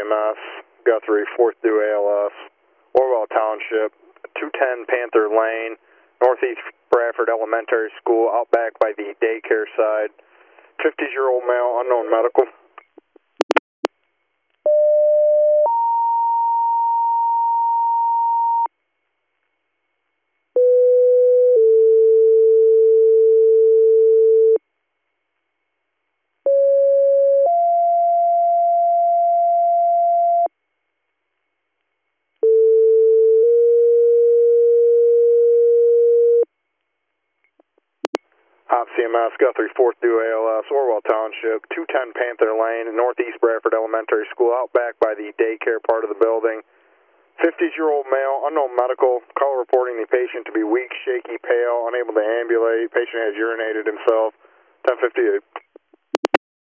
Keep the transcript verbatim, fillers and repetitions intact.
M S, Guthrie, fourth due A L S, Orwell Township, two ten Panther Lane, Northeast Bradford Elementary School, out back by the daycare side. fifty-year-old male, unknown medical. Hop C M S, Guthrie, fourth due A L S, Orwell Township, two ten Panther Lane, Northeast Bradford Elementary School, out back by the daycare part of the building. fifty-year-old male, unknown medical, call reporting the patient to be weak, shaky, pale, unable to ambulate. Patient has urinated himself. ten fifty-eight.